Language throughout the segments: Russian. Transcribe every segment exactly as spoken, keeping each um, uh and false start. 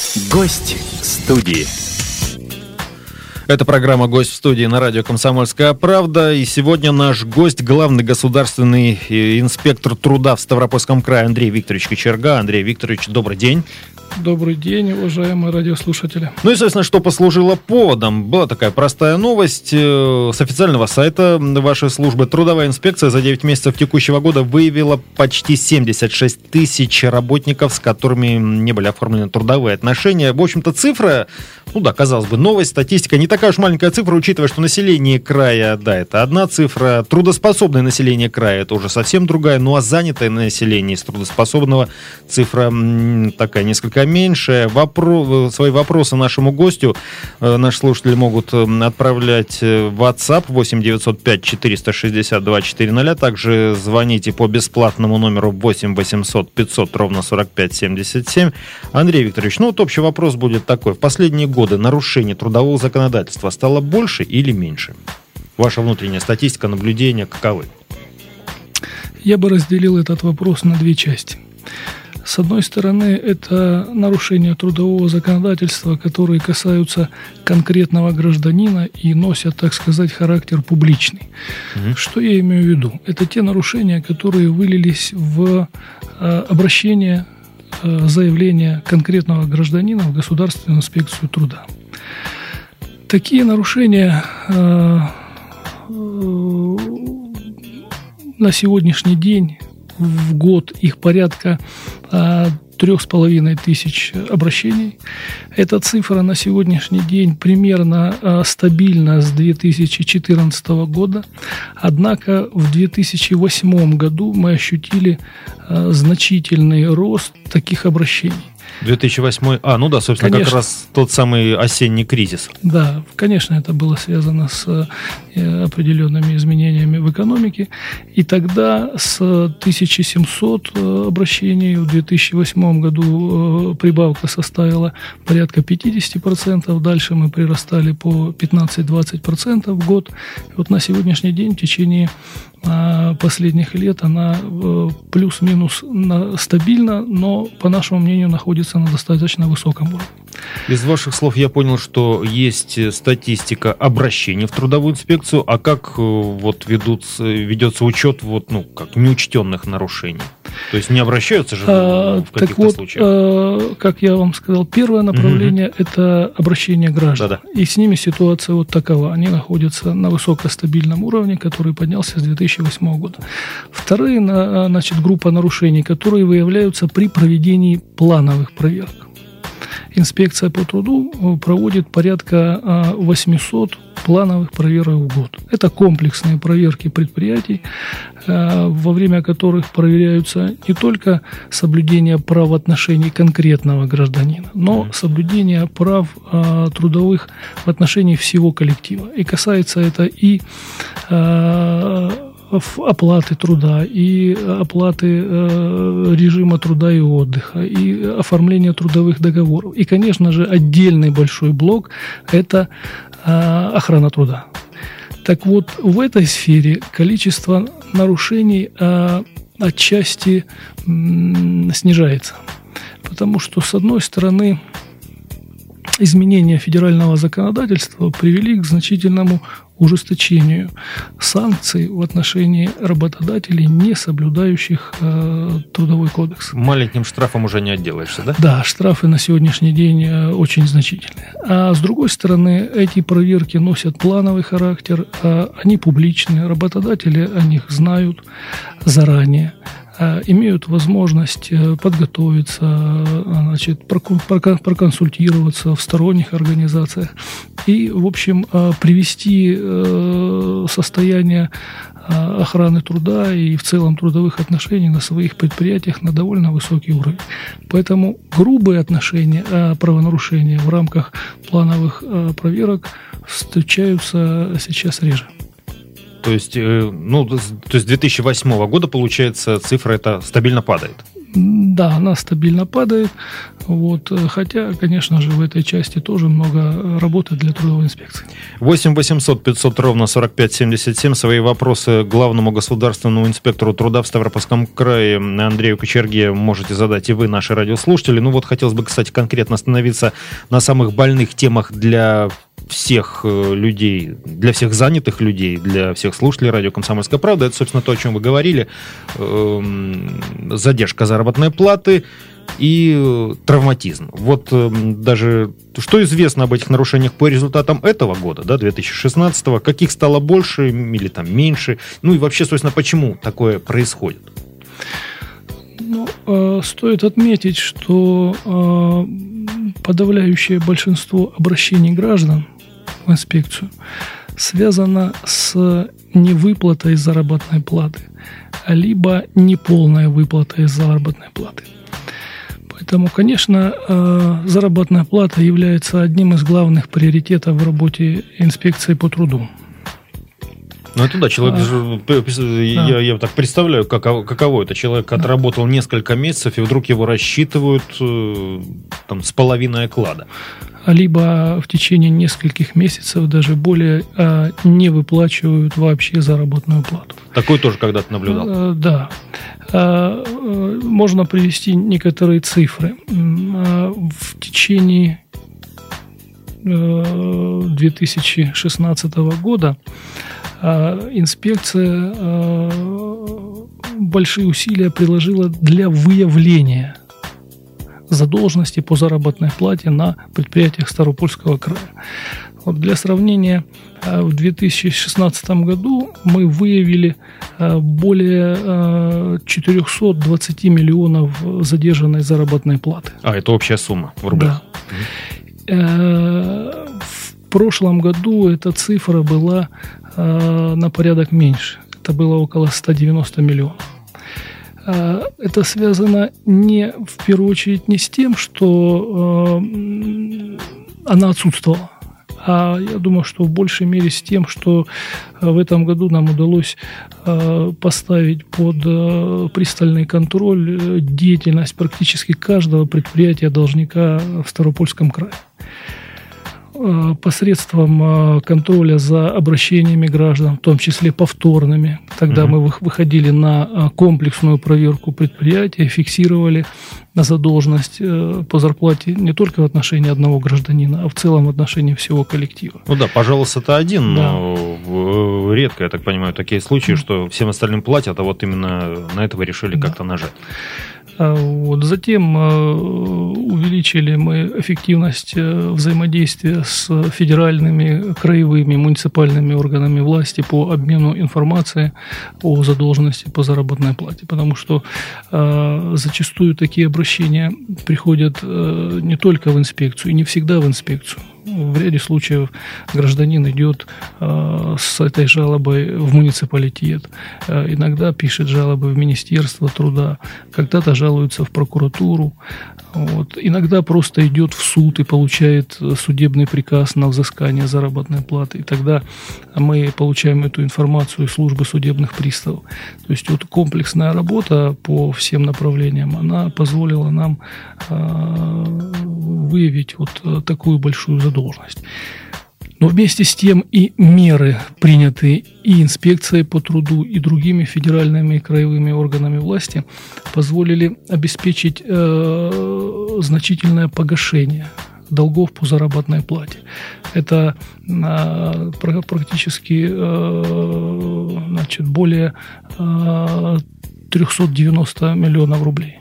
Гость студии. Это программа «Гость в студии» на радио «Комсомольская правда». И сегодня наш гость, главный государственный инспектор труда в Ставропольском крае Андрей Викторович Кочерга. Андрей Викторович, добрый день. Добрый день, уважаемые радиослушатели. Ну и, собственно, что послужило поводом? Была такая простая новость с официального сайта вашей службы. Трудовая инспекция за девять месяцев текущего года выявила почти семьдесят шесть тысяч работников, с которыми не были оформлены трудовые отношения. В общем-то, цифра, ну да, казалось бы, новость, статистика, не такая уж маленькая цифра, учитывая, что население края, да, это одна цифра, трудоспособное население края, это уже совсем другая, ну а занятое население из трудоспособного цифра такая несколько меньше. Вопро... Свои вопросы нашему гостю э, наши слушатели могут отправлять в WhatsApp восемь девятьсот пять четыреста шестьдесят два четыреста, также звоните по бесплатному номеру восемь восемьсот пятьсот ровно сорок пять семьдесят семь. Андрей Викторович, ну вот общий вопрос будет такой. В последние годы нарушений трудового законодательства стало больше или меньше? Ваша внутренняя статистика, наблюдения каковы? Я бы разделил этот вопрос на две части. С одной стороны, это нарушения трудового законодательства, которые касаются конкретного гражданина и носят, так сказать, характер публичный. Mm-hmm. Что я имею в виду? Это те нарушения, которые вылились в э, обращение, э, заявление конкретного гражданина в Государственную инспекцию труда. Такие нарушения э, э, на сегодняшний день в год их порядка трех с половиной тысяч обращений. Эта цифра на сегодняшний день примерно а, стабильна с две тысячи четырнадцатого года. Однако в две тысячи восьмом году мы ощутили а, значительный рост таких обращений. две тысячи восьмой, а, ну да, собственно, конечно, как раз тот самый осенний кризис. Да, конечно, это было связано с э, определенными изменениями в экономике. И тогда с тысяча семьсот э, обращений в две тысячи восьмом году э, прибавка составила порядка пятьдесят процентов. Дальше мы прирастали по пятнадцать-двадцать процентов в год. И вот на сегодняшний день в течение э, последних лет она э, плюс-минус на, стабильна, но, по нашему мнению, находится на достаточно высоком уровне. Из ваших слов я понял, что есть статистика обращений в трудовую инспекцию, а как вот ведутся, ведется учет вот, ну, как неучтенных нарушений? То есть не обращаются же а, в каких-то вот, случаях? А, как я вам сказал, первое направление угу. – это обращение граждан. Да-да. И с ними ситуация вот такова. Они находятся на высокостабильном уровне, который поднялся с две тысячи восьмого года. Вторые, значит, группа нарушений, которые выявляются при проведении плановых проверок. Инспекция по труду проводит порядка восемьсот плановых проверок в год. Это комплексные проверки предприятий, во время которых проверяются не только соблюдение прав в отношении конкретного гражданина, но соблюдение прав трудовых в отношении всего коллектива. И касается это и оплаты труда, и оплаты э, режима труда и отдыха, и оформления трудовых договоров. И, конечно же, отдельный большой блок – это э, охрана труда. Так вот, в этой сфере количество нарушений э, отчасти м, снижается. Потому что, с одной стороны, изменения федерального законодательства привели к значительному ужесточению санкций в отношении работодателей, не соблюдающих э, трудовой кодекс. Маленьким штрафом уже не отделаешься, да? Да, штрафы на сегодняшний день э, очень значительные. А с другой стороны, эти проверки носят плановый характер, э, они публичные, работодатели о них знают заранее, имеют возможность подготовиться, значит, проконсультироваться в сторонних организациях и, в общем, привести состояние охраны труда и в целом трудовых отношений на своих предприятиях на довольно высокий уровень. Поэтому грубые отношения, правонарушения в рамках плановых проверок встречаются сейчас реже. То есть, ну, то есть с две тысячи восьмого года, получается, цифра эта стабильно падает? Да, она стабильно падает. Вот. Хотя, конечно же, в этой части тоже много работы для трудовой инспекции. восемь восемьсот пятьсот ровно сорок пять семьдесят семь. Свои вопросы главному государственному инспектору труда в Ставропольском крае Андрею Кочерге можете задать и вы, наши радиослушатели. Ну вот хотелось бы, кстати, конкретно остановиться на самых больных темах для всех людей, для всех занятых людей, для всех слушателей радио «Комсомольская правда». Это, собственно, то, о чем вы говорили. Задержка заработной платы и травматизм. Вот даже что известно об этих нарушениях по результатам этого года, да, две тысячи шестнадцатого? Каких стало больше или там меньше? Ну и вообще, собственно, почему такое происходит? Ну, э, стоит отметить, что э, подавляющее большинство обращений граждан в инспекцию связано с невыплатой заработной платы, либо неполной выплатой заработной платы. Поэтому, конечно, э, заработная плата является одним из главных приоритетов в работе инспекции по труду. Ну, это да, человек, а, я, да. я так представляю, каково, каково это. Человек да. отработал несколько месяцев, и вдруг его рассчитывают там, с половиной оклада. Либо в течение нескольких месяцев, даже более, не выплачивают вообще заработную плату. Такое тоже когда-то наблюдал? Да. Можно привести некоторые цифры. В течение две тысячи шестнадцатого года инспекция большие усилия приложила для выявления задолженности по заработной плате на предприятиях Ставропольского края. Вот для сравнения, в две тысячи шестнадцатом году мы выявили более четыреста двадцать миллионов задержанной заработной платы. А, это общая сумма в рублях? Да. В прошлом году эта цифра была на порядок меньше. Это было около сто девяносто миллионов. Это связано не в первую очередь не с тем, что она отсутствовала, а я думаю, что в большей мере с тем, что в этом году нам удалось поставить под пристальный контроль деятельность практически каждого предприятия-должника в Ставропольском крае. Посредством контроля за обращениями граждан, в том числе повторными. Тогда mm-hmm. мы выходили на комплексную проверку предприятия, фиксировали задолженность по зарплате не только в отношении одного гражданина, а в целом в отношении всего коллектива. Ну да, пожалуйста, это один, да. но редко, я так понимаю, такие случаи, mm-hmm. что всем остальным платят, а вот именно на это вы решили да. как-то нажать. Вот. Затем увеличили мы эффективность взаимодействия с федеральными, краевыми, муниципальными органами власти по обмену информацией о задолженности по заработной плате, потому что э, зачастую такие обращения приходят э, не только в инспекцию, и не всегда в инспекцию. В ряде случаев гражданин идет э, с этой жалобой в муниципалитет, э, иногда пишет жалобы в Министерство труда, когда-то жалуется в прокуратуру, вот. Иногда просто идет в суд и получает судебный приказ на взыскание заработной платы. И тогда мы получаем эту информацию из службы судебных приставов. То есть вот комплексная работа по всем направлениям, она позволила нам э, выявить вот такую большую задолженность. Но вместе с тем и меры, принятые и инспекцией по труду, и другими федеральными и краевыми органами власти, позволили обеспечить э, значительное погашение долгов по заработной плате. Это э, практически э, значит, более э, триста девяносто миллионов рублей.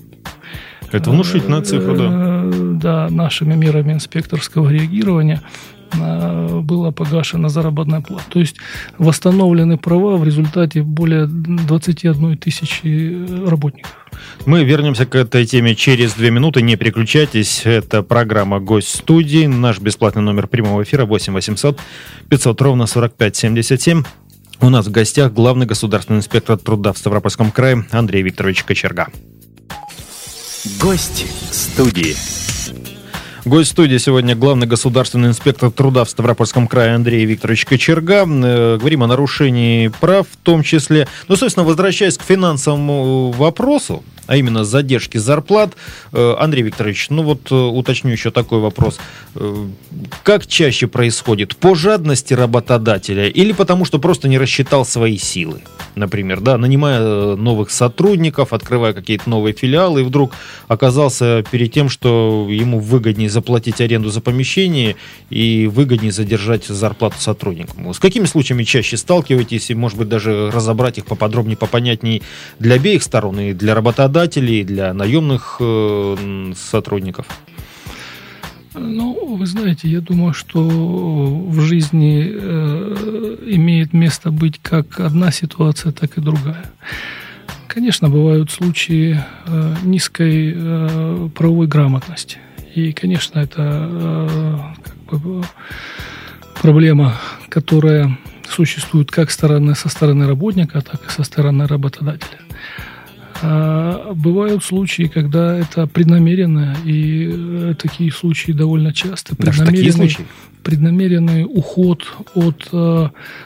Это внушительная цифра, да. Да, нашими мерами инспекторского реагирования была погашена заработная плата. То есть восстановлены права в результате более двадцать одна тысяча работников. Мы вернемся к этой теме через две минуты. Не переключайтесь. Это программа «Гость студии». Наш бесплатный номер прямого эфира восемь восемьсот пятьсот ровно сорок пять семьдесят семь. У нас в гостях главный государственный инспектор труда в Ставропольском крае Андрей Викторович Кочерга. Гость студии. Гость студии сегодня главный государственный инспектор труда в Ставропольском крае Андрей Викторович Кочерга. Говорим о нарушении прав в том числе. Ну, собственно, возвращаясь к финансовому вопросу, а именно задержки зарплат, Андрей Викторович, ну вот уточню еще такой вопрос. Как чаще происходит? По жадности работодателя или потому, что просто не рассчитал свои силы? Например, да, нанимая новых сотрудников, открывая какие-то новые филиалы, и вдруг оказался перед тем, что ему выгоднее заплатить аренду за помещение и выгоднее задержать зарплату сотрудникам. С какими случаями чаще сталкиваетесь, и, может быть, даже разобрать их поподробнее, попонятнее для обеих сторон, и для работодателей, и для наемных э, сотрудников? Ну, вы знаете, я думаю, что в жизни э, имеет место быть как одна ситуация, так и другая. Конечно, бывают случаи э, низкой э, правовой грамотности. И, конечно, это э, как бы проблема, которая существует как стороны, со стороны работника, так и со стороны работодателя. А бывают случаи, когда это преднамеренно, и такие случаи довольно часто. Даже такие случаи? Преднамеренный уход от э,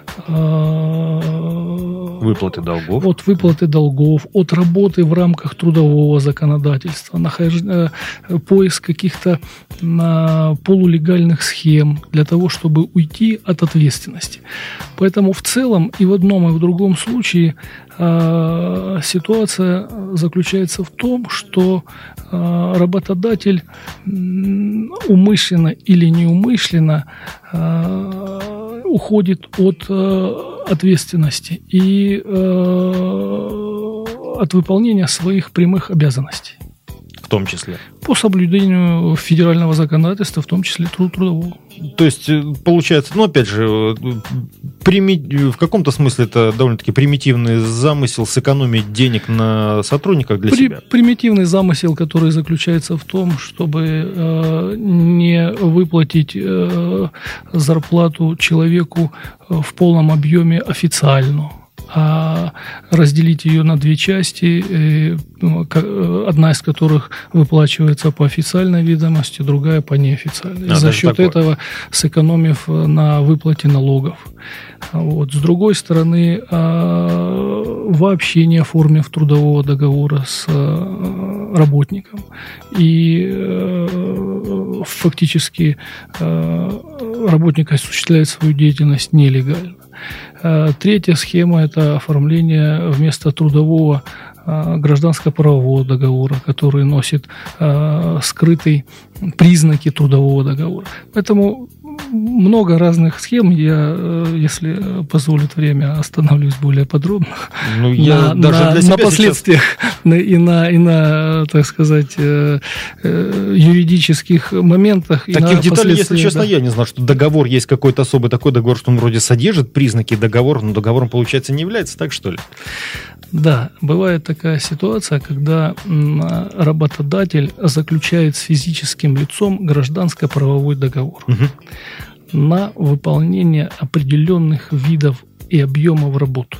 выплаты долгов, от выплаты долгов, от работы в рамках трудового законодательства, нахож... поиск каких-то э, полулегальных схем для того, чтобы уйти от ответственности. Поэтому в целом и в одном, и в другом случае э, ситуация заключается в том, что э, работодатель э, умышленно или неумышленно э, уходит от э, ответственности и э, от выполнения своих прямых обязанностей. В том числе? По соблюдению федерального законодательства, в том числе труд трудового. То есть, получается, ну, опять же, прими... в каком-то смысле это довольно-таки примитивный замысел сэкономить денег на сотрудниках для При... себя? Примитивный замысел, который заключается в том, чтобы э, не выплатить э, зарплату человеку в полном объеме официально, а разделить ее на две части, одна из которых выплачивается по официальной ведомости, другая по неофициальной. А, за счет такое. этого сэкономив на выплате налогов. Вот. С другой стороны, вообще не оформив трудового договора с работником. И фактически работник осуществляет свою деятельность нелегально. Третья схема – это оформление вместо трудового гражданско-правового договора, который носит скрытые признаки трудового договора. Поэтому много разных схем. Я, если позволит время, остановлюсь более подробно. Ну, я на, даже на, для себя на последствиях сейчас... и, на, и на, так сказать, юридических моментах. Таких деталей, если честно, да. Я не знал, что договор есть какой-то особый такой договор, что он вроде содержит признаки договора, но договором, получается, не является, так что ли? Да, бывает такая ситуация, когда работодатель заключает с физическим лицом гражданско-правовой договор угу. на выполнение определенных видов и объемов работ.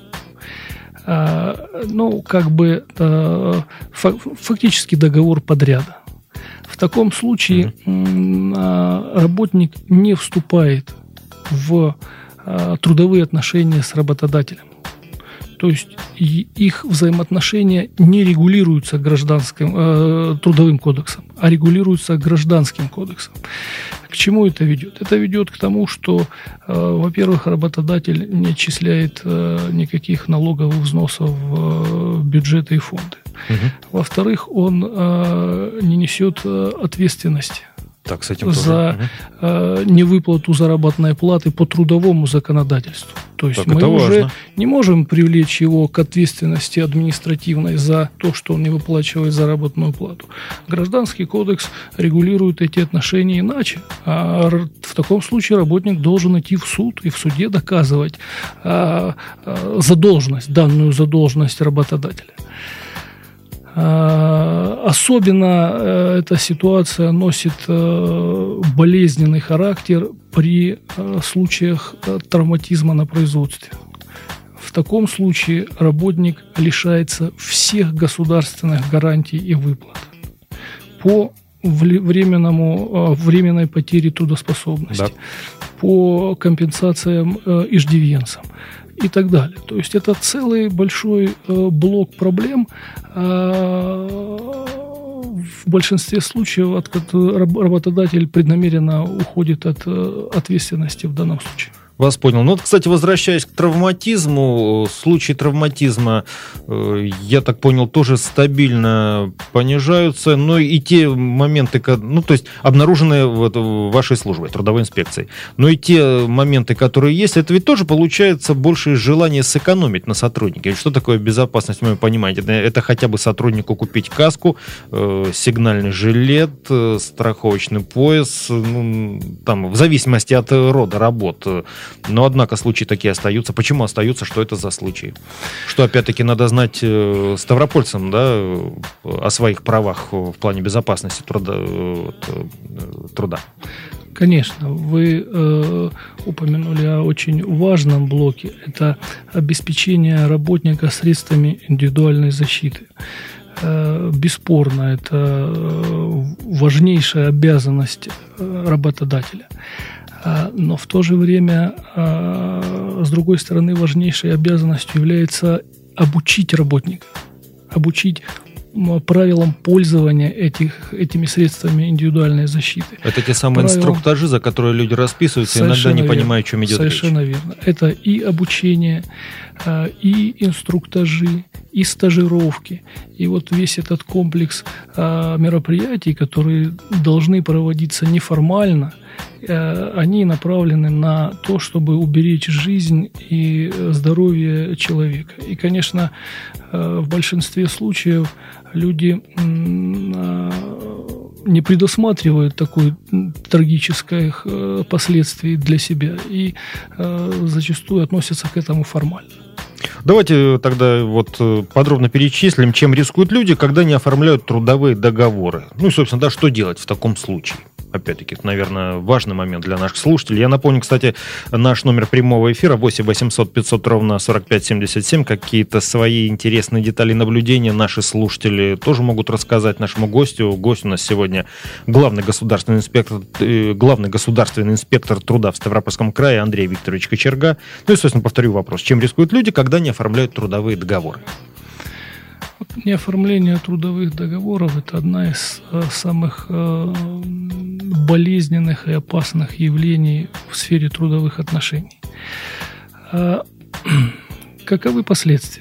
Ну, как бы фактически договор подряда. В таком случае угу. работник не вступает в трудовые отношения с работодателем. То есть их взаимоотношения не регулируются гражданским, э, трудовым кодексом, а регулируются гражданским кодексом. К чему это ведет? Это ведет к тому, что, э, во-первых, работодатель не отчисляет э, никаких налоговых взносов в э, бюджеты и фонды. Угу. Во-вторых, он э, не несет э, ответственности. Так, с этим за тоже. э, невыплату заработной платы по трудовому законодательству. То есть так мы уже важно. не можем привлечь его к ответственности административной за то, что он не выплачивает заработную плату. Гражданский кодекс регулирует эти отношения иначе. А в таком случае работник должен идти в суд и в суде доказывать э, э, задолженность, данную задолженность работодателя. Особенно эта ситуация носит болезненный характер при случаях травматизма на производстве. В таком случае работник лишается всех государственных гарантий и выплат по временному, временной потере трудоспособности, да. по компенсациям иждивенцам и так далее. То есть это целый большой блок проблем, в большинстве случаев от работодатель преднамеренно уходит от ответственности в данном случае. Вас понял. Ну, вот, кстати, возвращаясь к травматизму, случаи травматизма, я так понял, тоже стабильно понижаются, но и те моменты, ну, то есть обнаруженные вот вашей службой, трудовой инспекцией, но и те моменты, которые есть, это ведь тоже получается больше желание сэкономить на сотруднике. Что такое безопасность, вы понимаете? Это, это хотя бы сотруднику купить каску, э, сигнальный жилет, э, страховочный пояс, ну, там, в зависимости от рода работ. Но, однако, случаи такие остаются. Почему остаются? Что это за случаи? Что, опять-таки, надо знать э, ставропольцам, да, о своих правах в плане безопасности труда. Э, труда. Конечно, вы э, упомянули о очень важном блоке. Это обеспечение работника средствами индивидуальной защиты. Э, бесспорно, это важнейшая обязанность работодателя. Но в то же время, с другой стороны, важнейшей обязанностью является обучить работника, обучить правилам пользования этих, этими средствами индивидуальной защиты. Это те самые правилам... инструктажи, за которые люди расписываются, иногда не понимая, о чем идет речь. Совершенно верно. Это и обучение, и инструктажи, и стажировки. И вот весь этот комплекс мероприятий, которые должны проводиться неформально, они направлены на то, чтобы уберечь жизнь и здоровье человека. И, конечно, в большинстве случаев люди не предусматривают такой трагических последствий для себя и зачастую относятся к этому формально. Давайте тогда вот подробно перечислим, чем рискуют люди, когда не оформляют трудовые договоры. Ну и, собственно, да, что делать в таком случае? Опять-таки, это, наверное, важный момент для наших слушателей. Я напомню, кстати, наш номер прямого эфира восемь восемьсот пятьсот ровно сорок пять семьдесят семь. Какие-то свои интересные детали наблюдения наши слушатели тоже могут рассказать нашему гостю. Гость у нас сегодня главный государственный инспектор, главный государственный инспектор труда в Ставропольском крае Андрей Викторович Кочерга. Ну и, собственно, повторю вопрос. Чем рискуют люди, когда не оформляют трудовые договоры? Неоформление трудовых договоров – это одна из самых болезненных и опасных явлений в сфере трудовых отношений. Каковы последствия?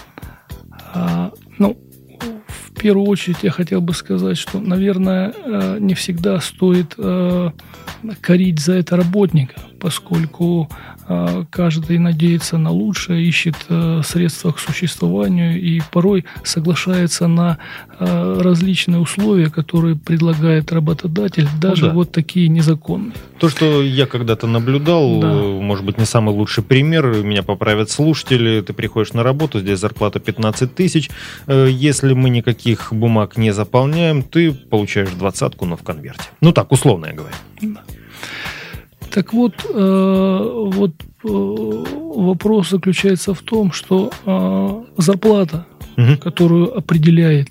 Ну, в первую очередь я хотел бы сказать, что, наверное, не всегда стоит корить за это работника, поскольку каждый надеется на лучшее, ищет средства к существованию и порой соглашается на различные условия, которые предлагает работодатель, даже ну, да. вот такие незаконные. То, что я когда-то наблюдал, да. может быть, не самый лучший пример, меня поправят слушатели, ты приходишь на работу, здесь зарплата пятнадцать тысяч, если мы никаких бумаг не заполняем, ты получаешь двадцатку, но в конверте. Ну так, условно я говорю. Да. Так вот, э, вот э, вопрос заключается в том, что э, зарплата, угу. которую определяет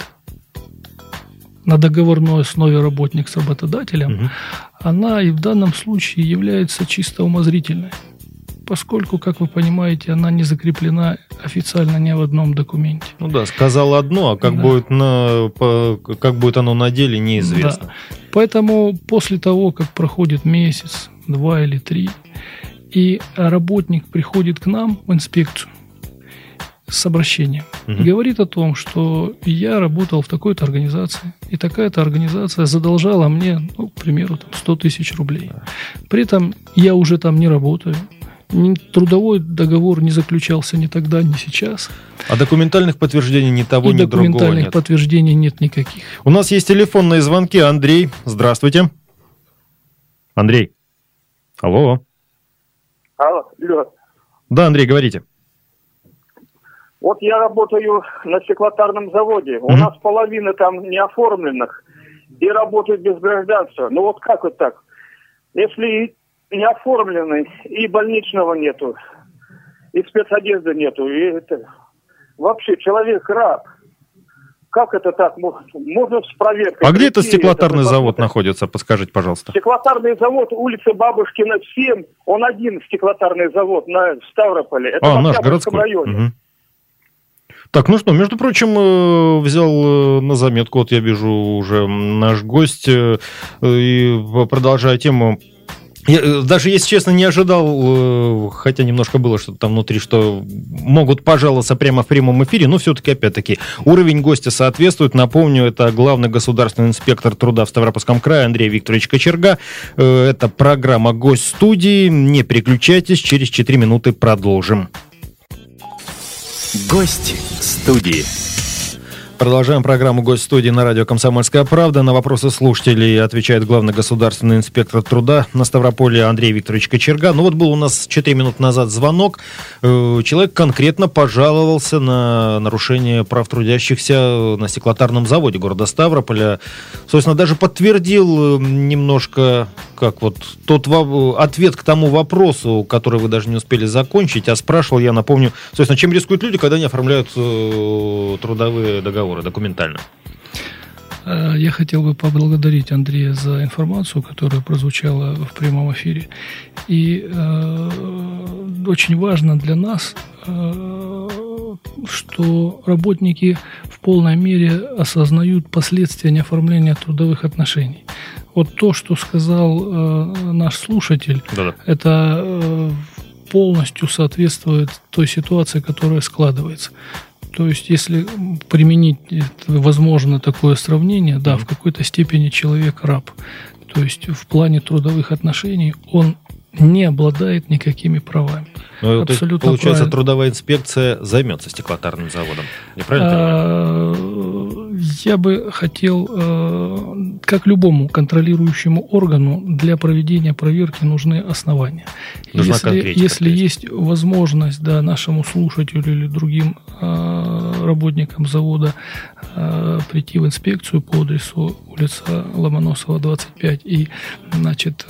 на договорной основе работник с работодателем, угу. она и в данном случае является чисто умозрительной, поскольку, как вы понимаете, она не закреплена официально ни в одном документе. Ну да, сказал одно, а как, да. будет, на, по, как будет оно на деле, неизвестно. Да. Поэтому после того, как проходит месяц, два или три, и работник приходит к нам в инспекцию с обращением, угу. говорит о том, что я работал в такой-то организации, и такая-то организация задолжала мне, ну, к примеру, там, сто тысяч рублей. Да. При этом я уже там не работаю, трудовой договор не заключался ни тогда, ни сейчас. А документальных подтверждений ни того, и ни другого нет? Документальных подтверждений нет никаких. У нас есть телефонные звонки. Андрей, здравствуйте. Андрей. Алло. Алло, Лёд. Да, Андрей, говорите. Вот я работаю на стеклотарном заводе. Mm-hmm. У нас половина там не оформленных и работают без гражданства. Ну вот как вот так? Если не оформленный, и больничного нету, и спецодежды нету, и это... Вообще человек раб. Как это так? Можно с проверкой. А где это стеклотарный это завод находится? Подскажите, пожалуйста. Стеклотарный завод, улица Бабушкина, семь. Он один стеклотарный завод на Ставрополе. Это а, наш городской. Районе. Угу. Так, ну что, между прочим, взял на заметку, вот я вижу уже наш гость, и продолжая тему. Я даже, если честно, не ожидал, хотя немножко было что-то там внутри, что могут пожаловаться прямо в прямом эфире, но все-таки, опять-таки, уровень гостя соответствует. Напомню, это главный государственный инспектор труда в Ставропольском крае Андрей Викторович Кочерга. Это программа «Гость студии». Не переключайтесь, через четыре минуты продолжим. Гость студии. Продолжаем программу «Гость студии» на радио «Комсомольская правда». На вопросы слушателей отвечает главный государственный инспектор труда на Ставрополе Андрей Викторович Кочерга. Ну вот был у нас четыре минуты назад звонок. Человек конкретно пожаловался на нарушение прав трудящихся на стеклотарном заводе города Ставрополя. Собственно, даже подтвердил немножко, как вот тот ответ к тому вопросу, который вы даже не успели закончить. А спрашивал, я напомню, собственно, чем рискуют люди, когда не оформляют трудовые договоры документально. Я хотел бы поблагодарить Андрея за информацию, которая прозвучала в прямом эфире. И э, очень важно для нас, э, что работники в полной мере осознают последствия неоформления трудовых отношений. Вот то, что сказал э, наш слушатель, Да-да. это э, полностью соответствует той ситуации, которая складывается. То есть, если применить, возможно, такое сравнение, да, в какой-то степени человек раб. То есть, в плане трудовых отношений он не обладает никакими правами. Ну, Абсолютно получается, правильно. Трудовая инспекция займется стеклотарным заводом. Я правильно понимаю? Я бы хотел, как любому контролирующему органу, для проведения проверки нужны основания. Нужна если, если есть возможность, да, нашему слушателю или другим работникам завода прийти в инспекцию по адресу улица Ломоносова, двадцать пять, и, значит,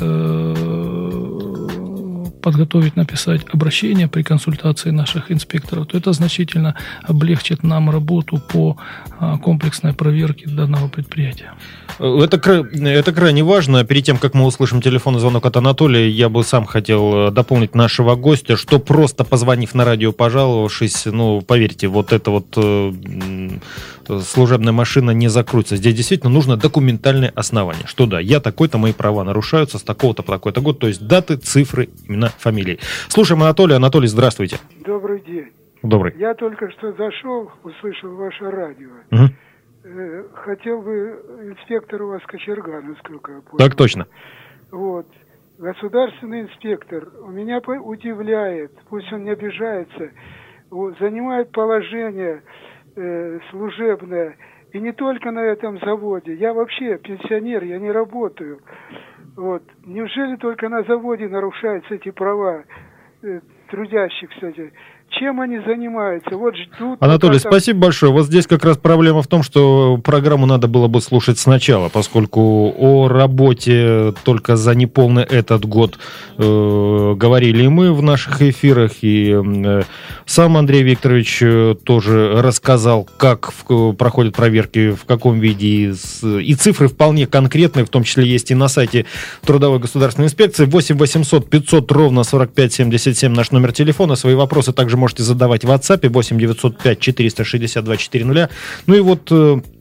подготовить, написать обращение при консультации наших инспекторов, то это значительно облегчит нам работу по комплексной проверке данного предприятия. Это, это крайне важно. Перед тем, как мы услышим телефонный звонок от Анатолия, я бы сам хотел дополнить нашего гостя, что просто позвонив на радио, пожаловавшись, ну, поверьте, вот эта вот э, служебная машина не закрутится. Здесь действительно нужно документальное основание. Что да, я такой-то, мои права нарушаются с такого-то по такой-то год, то есть даты, цифры, имена, фамилии. Слушаем Анатолия. Анатолий, здравствуйте. Добрый день. Добрый. Я только что зашел, услышал ваше радио. Угу. Хотел бы инспектор у вас Кочерга, насколько я понял. Так точно. Вот. Государственный инспектор у меня удивляет, пусть он не обижается, занимает положение э, служебное, и не только на этом заводе. Я вообще пенсионер, я не работаю. Вот. Неужели только на заводе нарушаются эти права э, трудящихся? Чем они занимаются? Вот ждут. Анатолий, там... спасибо большое. Вот здесь как раз проблема в том, что программу надо было бы слушать сначала, поскольку о работе только за неполный этот год э, говорили и мы в наших эфирах, и э, сам Андрей Викторович э, тоже рассказал, как в, проходят проверки, в каком виде, и, и цифры вполне конкретные, в том числе есть и на сайте Трудовой государственной инспекции. восемь восемьсот пятьсот ровно сорок пять семьдесят семь наш номер телефона. Свои вопросы также можете задавать в WhatsApp восемь девятьсот пять четыреста шестьдесят два четыреста. Ну и вот,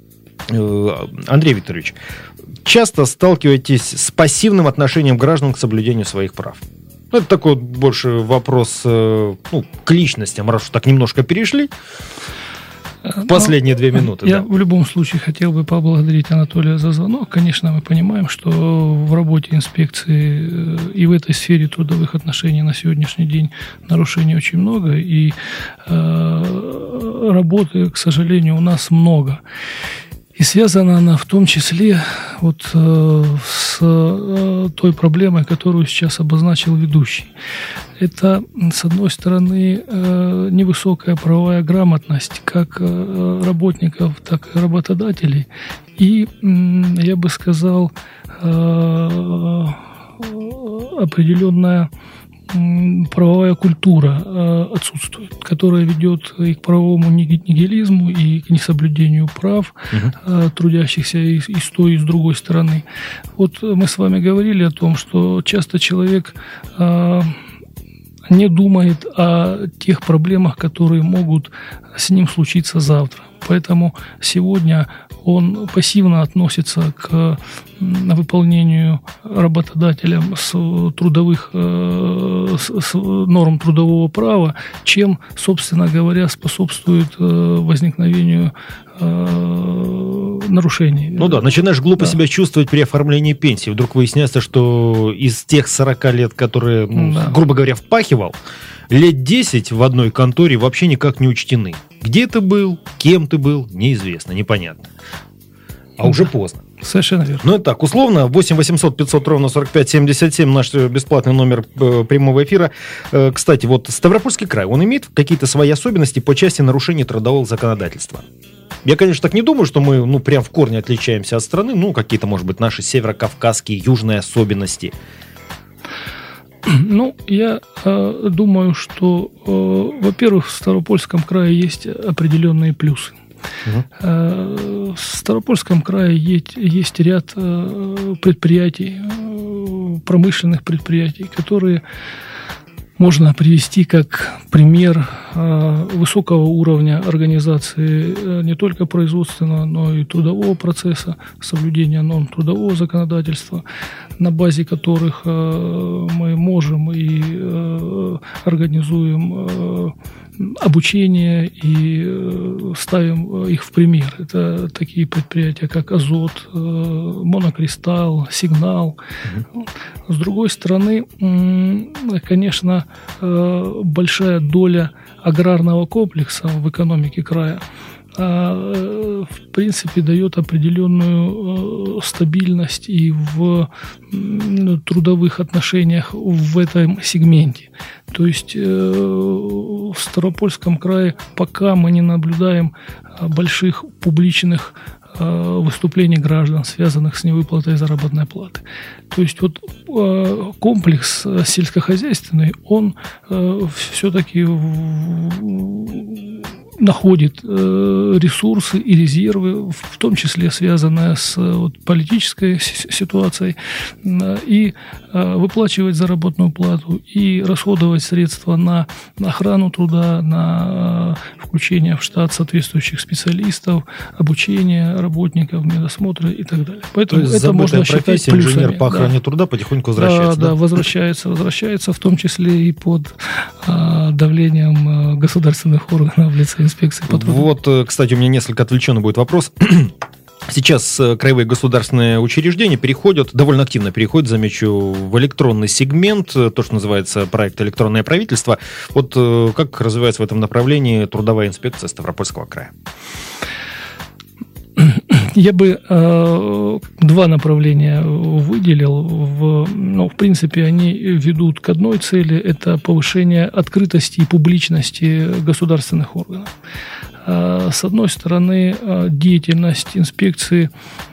Андрей Викторович, часто сталкиваетесь с пассивным отношением граждан к соблюдению своих прав? Ну, это такой вот больше вопрос, ну, к личностям, раз уж так немножко перешли. В последние две минуты. Я да. в любом случае хотел бы поблагодарить Анатолия за звонок. Конечно, мы понимаем, что в работе инспекции и в этой сфере трудовых отношений на сегодняшний день нарушений очень много, и э, работы, к сожалению, у нас много. И связана она в том числе вот, э, с э, той проблемой, которую сейчас обозначил ведущий. Это, с одной стороны, э, невысокая правовая грамотность как э, работников, так и работодателей. И, э, я бы сказал, э, определенная правовая культура отсутствует, которая ведет и к правовому нигилизму, и к несоблюдению прав угу. трудящихся и, и с той, и с другой стороны. Вот мы с вами говорили о том, что часто человек не думает о тех проблемах, которые могут с ним случиться завтра. Поэтому сегодня он пассивно относится к выполнению работодателем с трудовых с норм трудового права, чем, собственно говоря, способствует возникновению нарушений. Ну да, начинаешь глупо да. себя чувствовать при оформлении пенсии. Вдруг выясняется, что из тех сорока лет, которые, ну, да. грубо говоря, впахивал, лет десять в одной конторе вообще никак не учтены. Где ты был, кем ты был, неизвестно, непонятно. А да. уже поздно. Совершенно верно. Ну, это так, условно, восемь восемьсот пятьсот ровно сорок пять семьдесят семь, наш бесплатный номер э, прямого эфира. Э, кстати, вот Ставропольский край, он имеет какие-то свои особенности по части нарушения трудового законодательства? Я, конечно, так не думаю, что мы, ну, прям в корне отличаемся от страны, ну, какие-то, может быть, наши северокавказские, южные особенности. Ну, я э, думаю, что, э, во-первых, в Ставропольском крае есть определенные плюсы. Угу. В Ставропольском крае есть, есть ряд предприятий, промышленных предприятий, которые можно привести как пример высокого уровня организации не только производственного, но и трудового процесса, соблюдения норм трудового законодательства, на базе которых мы можем и организуем обучение и ставим их в пример. Это такие предприятия, как Азот, Монокристалл, Сигнал. Угу. С другой стороны, конечно, большая доля аграрного комплекса в экономике края в принципе дает определенную стабильность и в трудовых отношениях в этом сегменте. То есть в Ставропольском крае пока мы не наблюдаем больших публичных выступлений граждан, связанных с невыплатой заработной платы. То есть вот комплекс сельскохозяйственный, он все-таки находит ресурсы и резервы, в том числе связанные с вот, политической ситуацией, и выплачивать заработную плату, и расходовать средства на охрану труда, на включение в штат соответствующих специалистов, обучение работников, медосмотры и так далее. Поэтому то есть это можно считать плюсами. Инженер по охране да. труда потихоньку возвращается. Да, да, да, возвращается, возвращается, в том числе и под а, давлением государственных органов в лице инспекции по труду. Вот, кстати, у меня несколько отвлеченный будет вопрос. Сейчас краевые государственные учреждения переходят, довольно активно переходят, замечу, в электронный сегмент, то, что называется проект «Электронное правительство». Вот как развивается в этом направлении трудовая инспекция Ставропольского края? Я бы э, два направления выделил. В, ну, в принципе, они ведут к одной цели – это повышение открытости и публичности государственных органов. С одной стороны, деятельность инспекции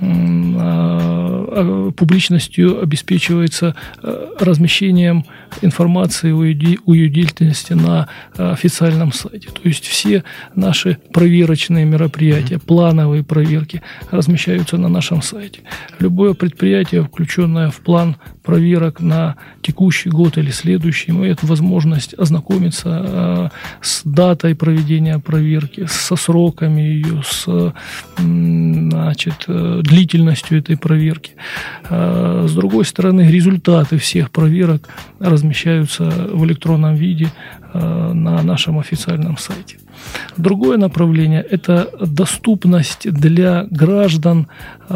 публичностью обеспечивается размещением информации о ее деятельности на официальном сайте. То есть все наши проверочные мероприятия, плановые проверки размещаются на нашем сайте. Любое предприятие, включенное в план проверок на текущий год или следующий, имеет возможность ознакомиться с датой проведения проверки, со сроками ее, с, значит, длительностью этой проверки. С другой стороны, результаты всех проверок размещаются в электронном виде на нашем официальном сайте. Другое направление – это доступность для граждан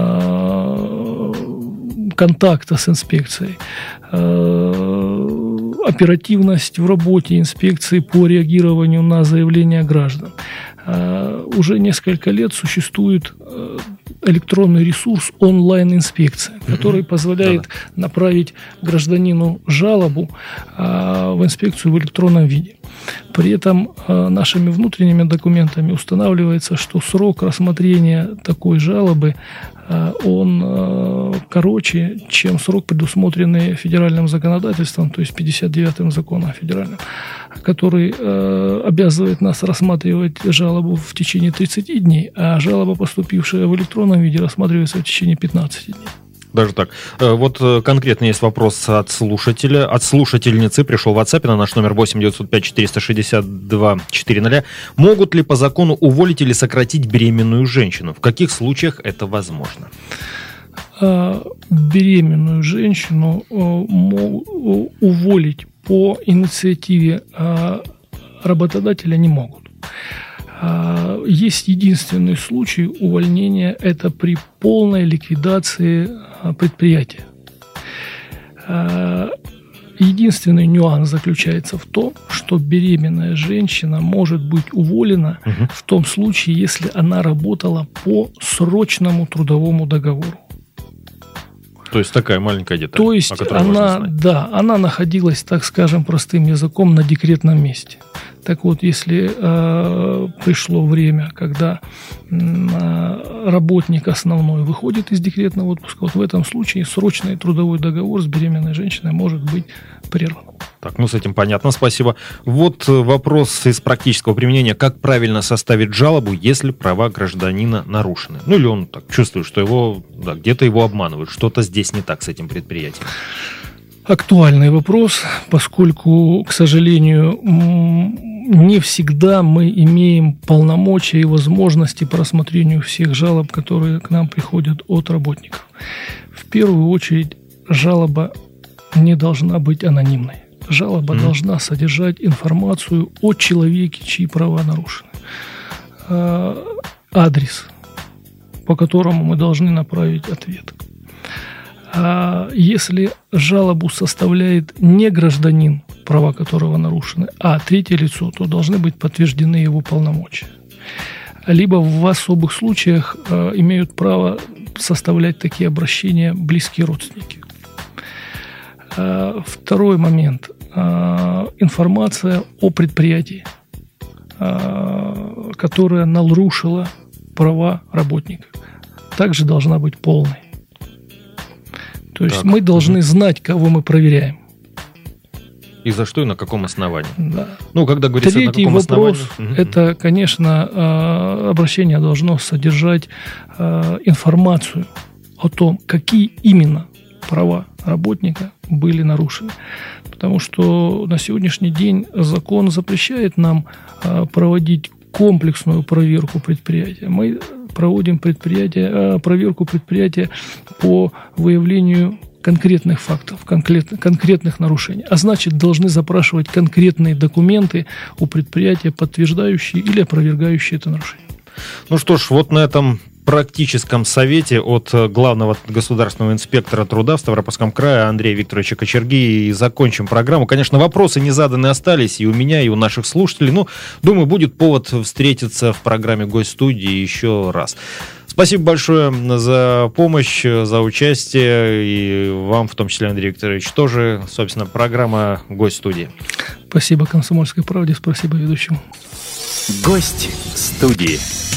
контакта с инспекцией, оперативность в работе инспекции по реагированию на заявления граждан. Уже несколько лет существует электронный ресурс онлайн-инспекция, который позволяет да. направить гражданину жалобу в инспекцию в электронном виде. При этом нашими внутренними документами устанавливается, что срок рассмотрения такой жалобы он короче, чем срок, предусмотренный федеральным законодательством, то есть пятьдесят девятым законом федеральным, который обязывает нас рассматривать жалобу в течение тридцати дней, а жалоба, поступившая в электронном виде, рассматривается в течение пятнадцати дней. Даже так. Вот конкретно есть вопрос от слушателя, от слушательницы. Пришел в WhatsApp на наш номер восемь девятьсот пять четыреста шестьдесят два четыреста. Могут ли по закону уволить или сократить беременную женщину? В каких случаях это возможно? Беременную женщину уволить по инициативе работодателя не могут. Есть единственный случай увольнения, это при полной ликвидации предприятия. Единственный нюанс заключается в том, что беременная женщина может быть уволена угу. в том случае, если она работала по срочному трудовому договору. То есть такая маленькая деталь. То есть она, да, она находилась, так скажем, простым языком, на декретном месте. Так вот, если э, пришло время, когда э, работник основной выходит из декретного отпуска, вот в этом случае срочный трудовой договор с беременной женщиной может быть прерван. Так, ну с этим понятно, спасибо. Вот вопрос из практического применения. Как правильно составить жалобу, если права гражданина нарушены? Ну или он так чувствует, что его, да, где-то его обманывают, что-то здесь не так с этим предприятием. Актуальный вопрос, поскольку, к сожалению, не всегда мы имеем полномочия и возможности по рассмотрению всех жалоб, которые к нам приходят от работников. В первую очередь, жалоба не должна быть анонимной. Жалоба mm-hmm. должна содержать информацию о человеке, чьи права нарушены. Адрес, по которому мы должны направить ответ. Если жалобу составляет не гражданин, права которого нарушены, а третье лицо, то должны быть подтверждены его полномочия. Либо в особых случаях имеют право составлять такие обращения близкие родственники. Второй момент. Информация о предприятии, которая нарушила права работника, также должна быть полной. То есть так. мы должны знать, кого мы проверяем. И за что и на каком основании. Да. Ну, когда говорится, Третий на каком вопрос, основании. это, конечно, обращение должно содержать информацию о том, какие именно права работника были нарушены. Потому что на сегодняшний день закон запрещает нам проводить комплексную проверку предприятия. Мы проводим предприятие, проверку предприятия по выявлению конкретных фактов, конкретных, конкретных нарушений. А значит, должны запрашивать конкретные документы у предприятия, подтверждающие или опровергающие это нарушение. Ну что ж, вот на этом практическом совете от главного государственного инспектора труда в Ставропольском крае Андрея Викторовича Кочерги и закончим программу. Конечно, вопросы не заданы остались и у меня, и у наших слушателей. Ну, думаю, будет повод встретиться в программе «Гость-студии» еще раз. Спасибо большое за помощь, за участие, и вам, в том числе, Андрей Викторович, тоже, собственно, программа «Гость-студии». Спасибо «Комсомольской правде», спасибо ведущему. Гость студии.